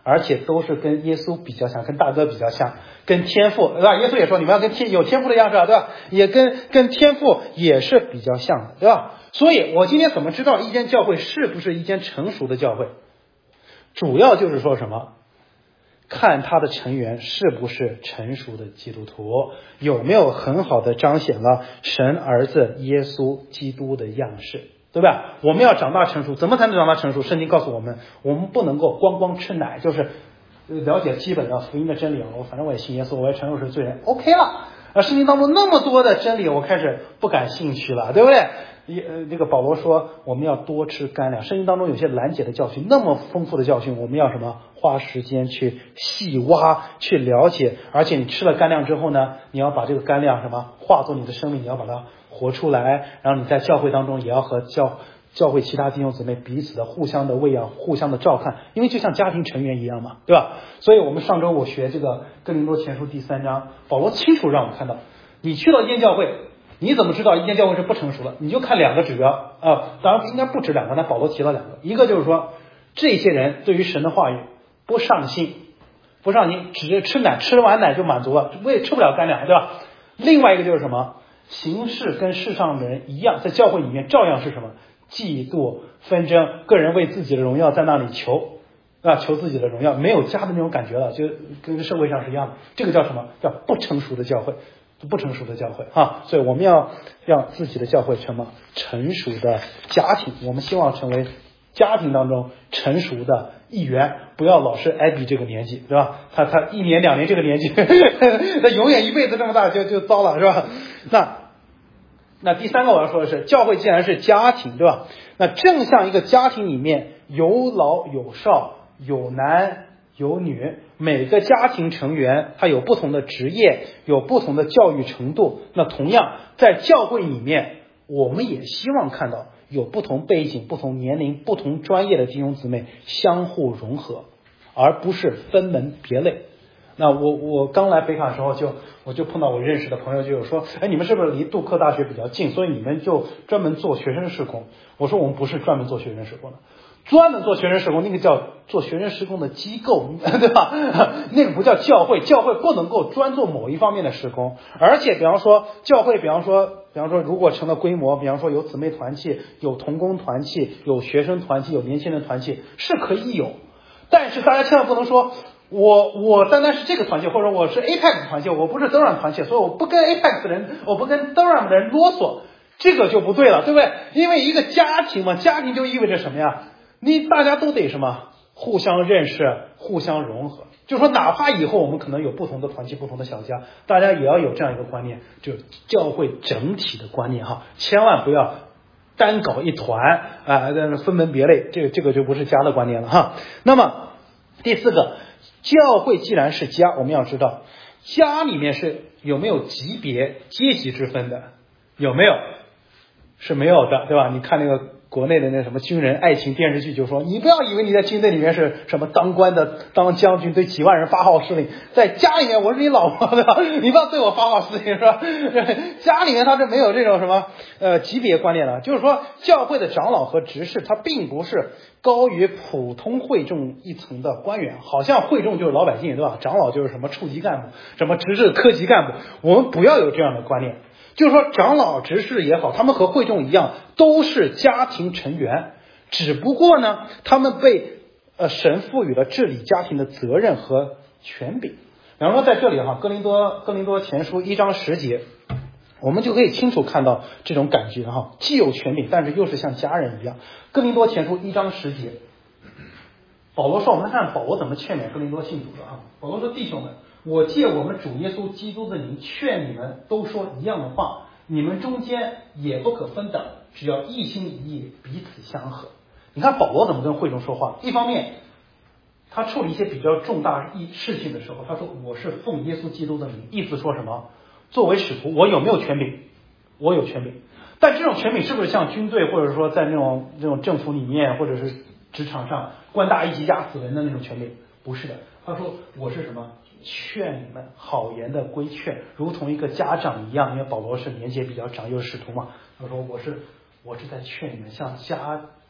而且都是跟耶稣比较像，跟大哥比较像，跟天父，对吧？耶稣也说你们要跟有天父的样式，对吧？也跟天父也是比较像的，对吧？所以我今天怎么知道一间教会是不是一间成熟的教会？主要就是说什么？看他的成员是不是成熟的基督徒，有没有很好的彰显了神儿子耶稣基督的样式，对吧？我们要长大成熟，怎么才能长大成熟？圣经告诉我们，我们不能够光吃奶，就是了解基本的福音的真理，反正我也信耶稣，我也承认我是罪人 ，OK 了。圣经当中那么多的真理，我开始不感兴趣了，对不对？这个保罗说我们要多吃干粮，圣经当中有些难解的教训，那么丰富的教训，我们要什么？花时间去细挖，去了解。而且你吃了干粮之后呢，你要把这个干粮什么化作你的生命，你要把它活出来。然后你在教会当中也要和教会其他弟兄姊妹彼此的互相的喂养，互相的照看，因为就像家庭成员一样嘛，对吧？所以我们上周我学这个哥林多前书第3章，保罗清楚让我们看到，你去到一间教会，你怎么知道一间教会是不成熟的？你就看2个指标啊，当然应该不止2个，但保罗提了2个。一个就是说，这些人对于神的话语不上心，只吃奶，吃完奶就满足了，我也吃不了干粮，对吧？另外一个就是什么？行事跟世上的人一样，在教会里面照样是什么？嫉妒、纷争，个人为自己的荣耀在那里求自己的荣耀，没有家的那种感觉了，就跟社会上是一样的。这个叫什么？叫不成熟的教会。所以我们要让自己的教会成熟的家庭，我们希望成为家庭当中成熟的一员，不要老是艾比这个年纪，对吧？他1年2年这个年纪他永远一辈子这么大就糟了，是吧？那第3个我要说的是，教会既然是家庭，对吧？那正像一个家庭里面有老有少，有男有女，每个家庭成员他有不同的职业，有不同的教育程度，那同样在教会里面，我们也希望看到有不同背景、不同年龄、不同专业的弟兄姊妹相互融合，而不是分门别类。那我刚来北卡的时候我就碰到我认识的朋友，就有说，你们是不是离杜克大学比较近，所以你们就专门做学生事工？我说我们不是专门做学生事工的，专门做学生事工那个叫做学生事工的机构，对吧？那个不叫教会，教会不能够专做某一方面的事工。而且比方说教会，比方说如果成了规模，比方说有姊妹团契，有同工团契，有学生团契，有年轻人团契，是可以有。但是大家千万不能说我单单是这个团契，或者我是 Apex 团契，我不是 Durham 团契，所以我不跟 Apex 的人，我不跟 Durham 的人啰嗦，这个就不对了，对不对？因为一个家庭嘛，家庭就意味着什么呀？大家都得什么？互相认识，互相融合。就是说哪怕以后我们可能有不同的团契，不同的小家，大家也要有这样一个观念，就是教会整体的观念哈，千万不要单搞一团分门别类，这个就不是家的观念了哈。那么第4个，教会既然是家，我们要知道家里面是有没有级别阶级之分的？有没有？是没有的，对吧？你看那个国内的那什么军人爱情电视剧，就说你不要以为你在军队里面是什么当官的、当将军，对几万人发号施令，在家里面我是你老婆，对吧？你不要对我发号施令，是吧？家里面他是没有这种什么级别观念的，就是说教会的长老和执事，他并不是高于普通会众一层的官员，好像会众就是老百姓，对吧？长老就是什么处级干部，什么执事科级干部，我们不要有这样的观念。就是说长老执事也好，他们和会众一样，都是家庭成员，只不过呢他们被神赋予了治理家庭的责任和权柄。比方说在这里哈，哥林多前书1章10节，我们就可以清楚看到这种感觉哈，既有权柄，但是又是像家人一样。哥林多前书1章10节，保罗说，我们看保罗怎么劝勉哥林多信徒的哈。保罗说，弟兄们，我借我们主耶稣基督的名劝你们都说一样的话，你们中间也不可分等，只要一心一意，彼此相合。你看保罗怎么跟会众说话？一方面他处理一些比较重大事情的时候，他说我是奉耶稣基督的名，意思说什么？作为使徒，我有没有权柄？我有权柄。但这种权柄是不是像军队，或者说在这种政府里面，或者是职场上官大一级压死人的那种权柄？不是的。他说我是什么？劝你们好言的规劝，如同一个家长一样，因为保罗是年纪比较长，又是使徒嘛。他说我是在劝你们，像家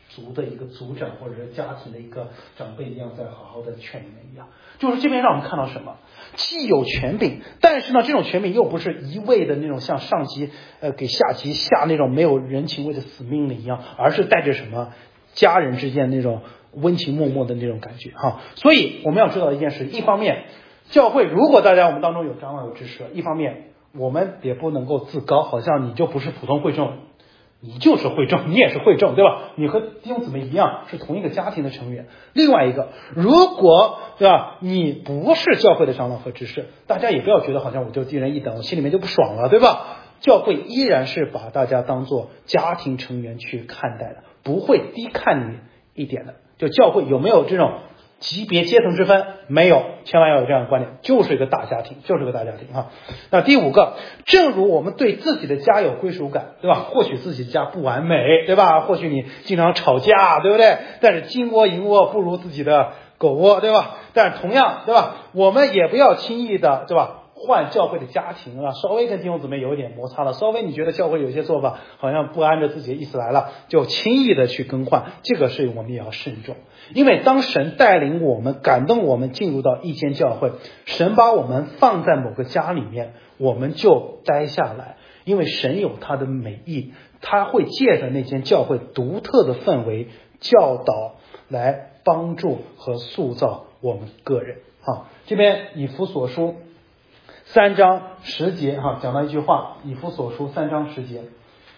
族的一个族长或者是家庭的一个长辈一样，在好好的劝你们一样。就是这边让我们看到什么？既有权柄，但是呢，这种权柄又不是一味的那种像上级给下级下那种没有人情味的死命令一样，而是带着什么家人之间那种温情脉脉的那种感觉哈。所以我们要知道一件事，一方面教会如果大家我们当中有长老有支持，一方面我们也不能够自高，好像你就不是普通会众，你就是会众，你也是会众，对吧？你和弟兄姊妹一样是同一个家庭的成员。另外一个，如果对吧，你不是教会的长老和执事，大家也不要觉得好像我就低人一等，我心里面就不爽了，对吧？教会依然是把大家当做家庭成员去看待的，不会低看你一点的。就教会有没有这种级别阶层之分？没有，千万要有这样的观点，就是一个大家庭，就是个大家庭哈。那第五个，正如我们对自己的家有归属感，对吧？或许自己的家不完美，对吧？或许你经常吵架，对不对？但是金窝银窝不如自己的狗窝，对吧？但是同样，对吧？我们也不要轻易的，对吧？换教会的家庭啊，稍微跟弟兄姊妹有一点摩擦了，稍微你觉得教会有些做法好像不按照自己的意思来了，就轻易的去更换，这个是我们也要慎重。因为当神带领我们感动我们进入到一间教会，神把我们放在某个家里面，我们就待下来，因为神有他的美意，他会借着那间教会独特的氛围教导来帮助和塑造我们个人。这边以弗所书3章10节讲到一句话，以弗所书3章10节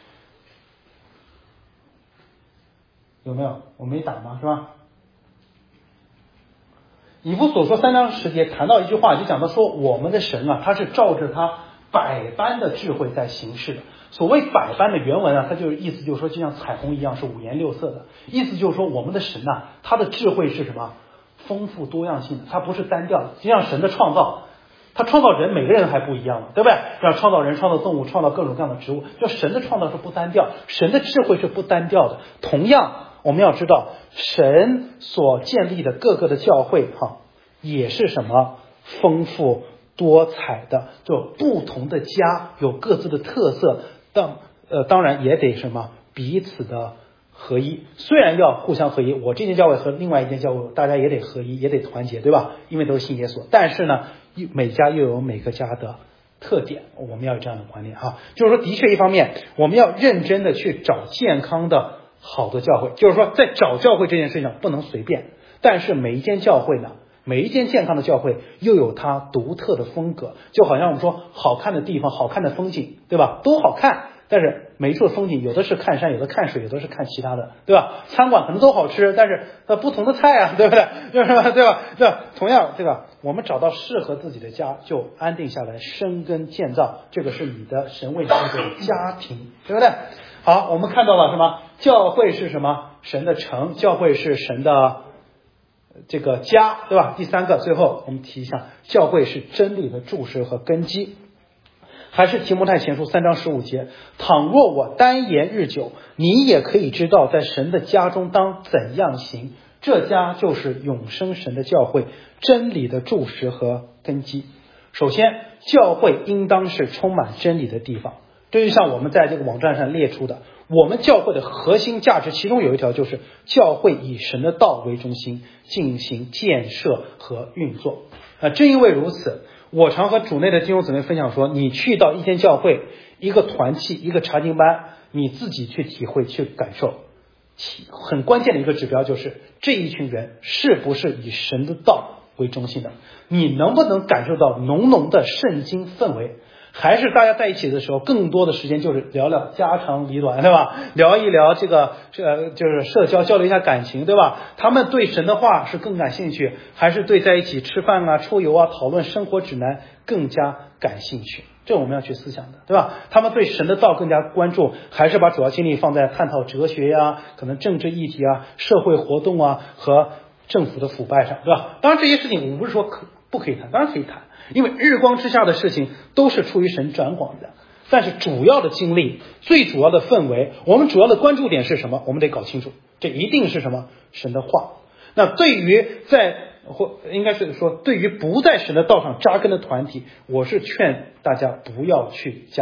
有没有？我没打吗？是吧？以弗所说3章10节谈到一句话，就讲到说我们的神他是照着他百般的智慧在行事的。所谓百般的原文它就是意思就是说就像彩虹一样是五颜六色的，意思就是说我们的神他的智慧是什么？丰富多样性的，它不是单调的。就像神的创造，他创造人每个人还不一样了，对不对？让创造人、创造动物、创造各种各样的植物，就神的创造是不单调，神的智慧是不单调的。同样我们要知道神所建立的各个的教会也是什么？丰富多彩的，就不同的家有各自的特色，当然也得什么？彼此的合一。虽然要互相合一，我这间教会和另外一间教会大家也得合一，也得团结，对吧？因为都是信耶稣。但是呢，每家又有每个家的特点，我们要有这样的观念就是说的确一方面我们要认真的去找健康的好的教会，就是说在找教会这件事情上不能随便，但是每一间教会呢，每一间健康的教会又有它独特的风格。就好像我们说好看的地方、好看的风景，对吧？都好看，但是每一处的风景有的是看山，有的看水，有的是看其他的，对吧？餐馆可能都好吃，但是不同的菜对不对？对吧？同样对吧？我们找到适合自己的家，就安定下来，生根建造，这个是你的神为你的家庭，对不对？好，我们看到了什么？教会是什么？神的城，教会是神的这个家，对吧？第三个，最后我们提一下，教会是真理的柱石和根基。还是提摩太前书3章15节，倘若我单言日久，你也可以知道在神的家中当怎样行，这家就是永生神的教会，真理的柱石和根基。首先，教会应当是充满真理的地方，这就像我们在这个网站上列出的，我们教会的核心价值，其中有一条就是教会以神的道为中心进行建设和运作。正因为如此，我常和主内的弟兄姊妹分享说，你去到一间教会、一个团契、一个查经班，你自己去体会、去感受。很关键的一个指标就是这一群人是不是以神的道为中心的，你能不能感受到浓浓的圣经氛围，还是大家在一起的时候更多的时间就是聊聊家长里短，对吧？聊一聊这个就是社交，交流一下感情，对吧？他们对神的话是更感兴趣，还是对在一起吃饭出游讨论生活指南更加感兴趣？这我们要去思想的，对吧？他们对神的道更加关注，还是把主要精力放在探讨哲学可能政治议题社会活动和政府的腐败上，对吧？当然这些事情我们不是说不可以谈，当然可以谈，因为日光之下的事情都是出于神掌管的。但是主要的精力、最主要的氛围，我们主要的关注点是什么？我们得搞清楚，这一定是什么？神的话。那对于应该是说，对于不在神的道上扎根的团体，我是劝大家不要去加入，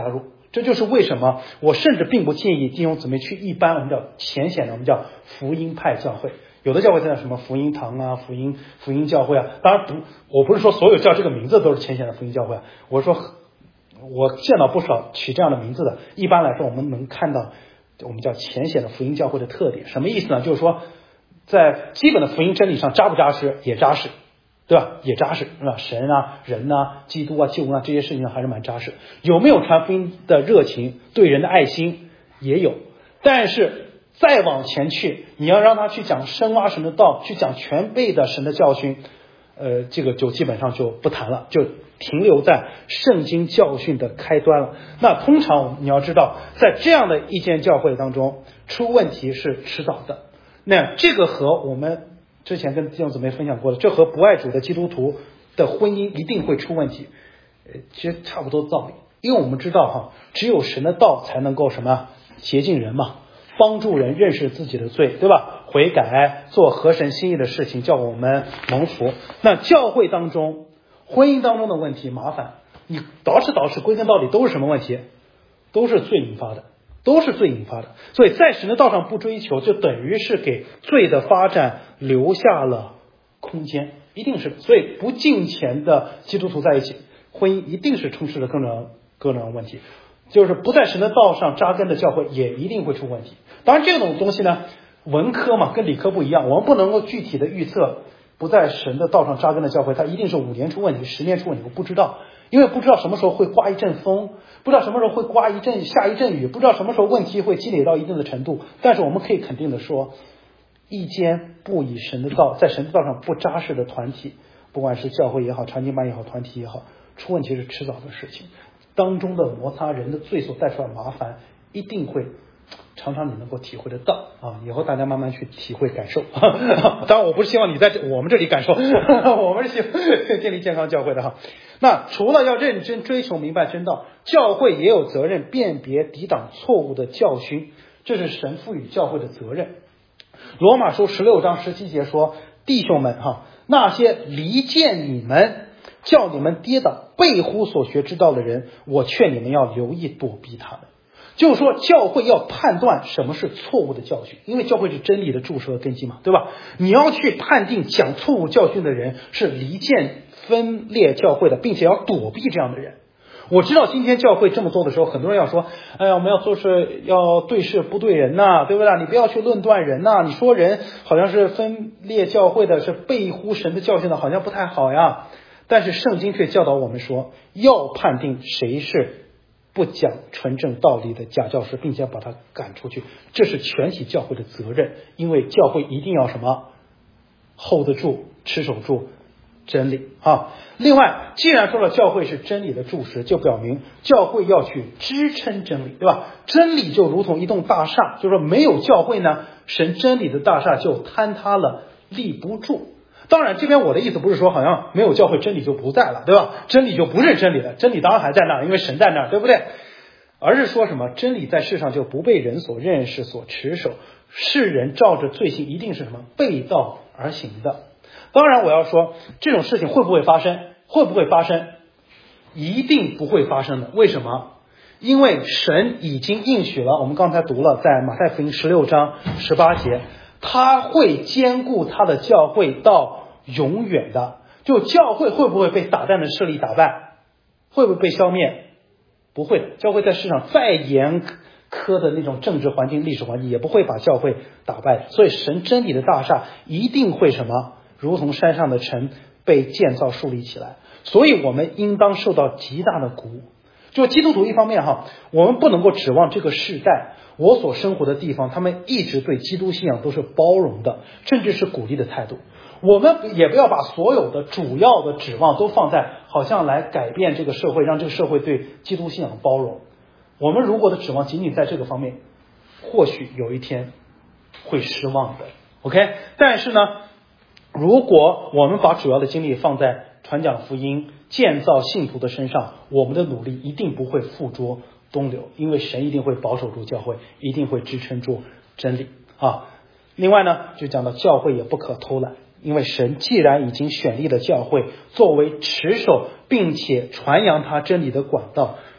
这就是为什么我甚至并不建议弟兄姊妹去一般我们叫浅显的我们叫福音派教会。有的教会叫什么福音堂啊、福音教会啊，当然我不是说所有叫这个名字都是浅显的福音教会啊，我说我见到不少取这样的名字的，一般来说我们能看到我们叫浅显的福音教会的特点。什么意思呢？就是说在基本的福音真理上扎不扎实？也扎实，对吧？也扎实，是吧？神啊、人啊、基督啊、救恩啊这些事情上还是蛮扎实。有没有传福音的热情、对人的爱心？也有，但是再往前去，你要让他去讲深挖神的道，去讲全备的神的教训，这个就基本上就不谈了，就停留在圣经教训的开端了。那通常你要知道，在这样的一间教会当中，出问题是迟早的。那这个和我们之前跟弟兄姊妹分享过的，这和不爱主的基督徒的婚姻一定会出问题，其实差不多道理。因为我们知道只有神的道才能够什么洁净人嘛，帮助人认识自己的罪，对吧？悔改，做合神心意的事情，叫我们蒙福。那教会当中、婚姻当中的问题麻烦，你捯饬归根到底都是什么问题？都是罪引发的，都是罪引发的。所以在神的道上不追求，就等于是给罪的发展留下了空间，一定是。所以不敬虔的基督徒在一起，婚姻一定是充斥着各种问题。就是不在神的道上扎根的教会也一定会出问题。当然这种东西呢，文科嘛跟理科不一样，我们不能够具体的预测不在神的道上扎根的教会它一定是5年出问题10年出问题，我不知道，因为不知道什么时候会刮一阵风，不知道什么时候会下一阵雨，不知道什么时候问题会积累到一定的程度。但是我们可以肯定的说，一间不以神的道在神的道上不扎实的团体，不管是教会也好、长经班也好、团体也好，出问题是迟早的事情。当中的摩擦，人的罪所带出来的麻烦，一定会常常你能够体会得到啊！以后大家慢慢去体会感受。当然，我不是希望你在我们这里感受，我们是希望建立健康教会的哈。那除了要认真追求明白真道，教会也有责任辨别抵挡错误的教训，这是神赋予教会的责任。罗马书16章17节说：“弟兄们那些离间你们，叫你们跌倒背乎所学之道的人，我劝你们要留意躲避他们。”就是说教会要判断什么是错误的教训，因为教会是真理的注释和根基嘛，对吧？你要去判定讲错误教训的人是离间分裂教会的，并且要躲避这样的人。我知道今天教会这么做的时候，很多人要说，哎呀，我们要做事要对事不对人呐，对不对？你不要去论断人呐，你说人好像是分裂教会的，是背乎神的教训的，好像不太好呀。但是圣经却教导我们说，要判定谁是不讲纯正道理的假教师，并且把他赶出去，这是全体教会的责任。因为教会一定要什么 hold 得住、持守住真理啊。另外，既然说了教会是真理的柱石，就表明教会要去支撑真理，对吧？真理就如同一栋大厦，就是说没有教会呢，神真理的大厦就坍塌了，立不住。当然这边我的意思不是说好像没有教会真理就不在了，对吧？真理就不是真理了，真理当然还在那儿，因为神在那儿，对不对？而是说什么真理在世上就不被人所认识所持守，世人照着罪行一定是什么背道而行的。当然我要说这种事情会不会发生？会不会发生？一定不会发生的。为什么？因为神已经应许了，我们刚才读了在马太福音16章18节，他会坚固他的教会到永远的。就教会会不会被撒旦的势力打败？会不会被消灭？不会的。教会在世上再严苛的那种政治环境、历史环境也不会把教会打败。所以神真理的大厦一定会什么？如同山上的城被建造树立起来。所以我们应当受到极大的鼓舞。就基督徒一方面我们不能够指望这个世代，我所生活的地方，他们一直对基督信仰都是包容的，甚至是鼓励的态度。我们也不要把所有的主要的指望都放在好像来改变这个社会，让这个社会对基督信仰包容。我们如果的指望仅仅在这个方面，或许有一天会失望的。 OK， 但是呢，如果我们把主要的精力放在传讲福音、建造信徒的身上，我们的努力一定不会付诸东流，因为神一定会保守住教会，一定会支撑住真理啊。另外呢，就讲到教会也不可偷懒，因为神既然已经选立了教会作为持守并且传扬他真理的管道，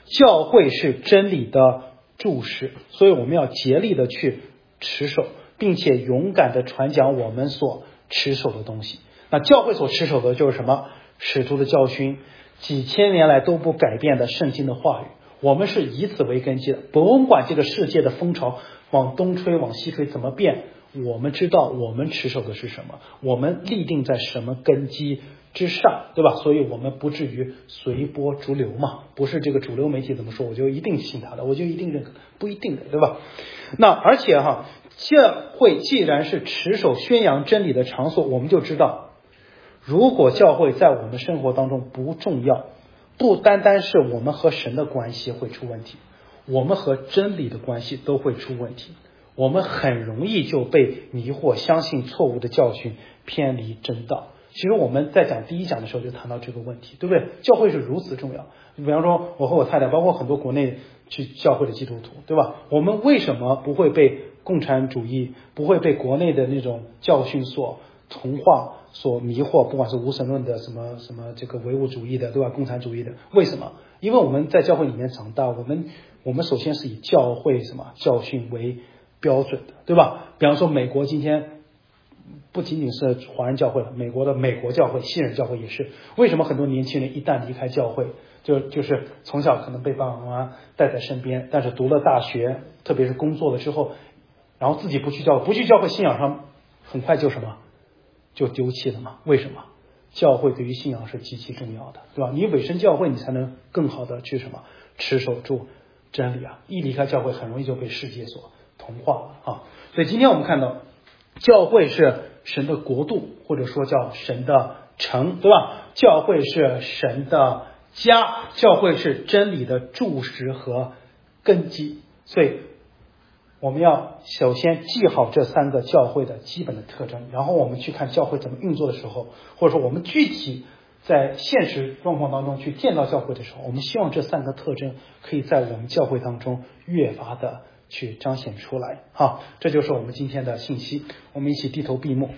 教会是真理的柱石，所以我们要竭力的去持守，并且勇敢的传讲我们所持守的东西。那教会所持守的就是什么？使徒的教训，几千年来都不改变的圣经的话语，我们是以此为根基的。甭管这个世界的风潮往东吹往西吹怎么变，我们知道我们持守的是什么，我们立定在什么根基之上，对吧？所以我们不至于随波逐流嘛，不是这个主流媒体怎么说我就一定信他的，我就一定认可，不一定的，对吧？那而且教会既然是持守宣扬真理的场所，我们就知道，如果教会在我们生活当中不重要，不单单是我们和神的关系会出问题，我们和真理的关系都会出问题。我们很容易就被迷惑，相信错误的教训，偏离真道。其实我们在讲第一讲的时候就谈到这个问题，对不对？教会是如此重要。比方说我和我太太，包括很多国内去教会的基督徒，对吧？我们为什么不会被共产主义，不会被国内的那种教训所同化、所迷惑？不管是无神论的，什么这个唯物主义的，对吧？共产主义的，为什么？因为我们在教会里面长大，我们首先是以教会教训为标准的，对吧？比方说美国今天不仅仅是华人教会了，美国教会、西人教会也是。为什么很多年轻人一旦离开教会，就是从小可能被爸爸妈妈带在身边，但是读了大学，特别是工作了之后，然后自己不去教会，信仰上很快就就丢弃了嘛？为什么？教会对于信仰是极其重要的，对吧？你委身教会，你才能更好的去持守住真理啊！一离开教会，很容易就被世界所同化了啊！所以今天我们看到，教会是神的国度，或者说叫神的城，对吧？教会是神的家，教会是真理的柱石和根基。所以我们要首先记好这三个教会的基本的特征，然后我们去看教会怎么运作的时候，或者说我们具体在现实状况当中去见到教会的时候，我们希望这三个特征可以在我们教会当中越发的去彰显出来。好，这就是我们今天的信息，我们一起低头闭目。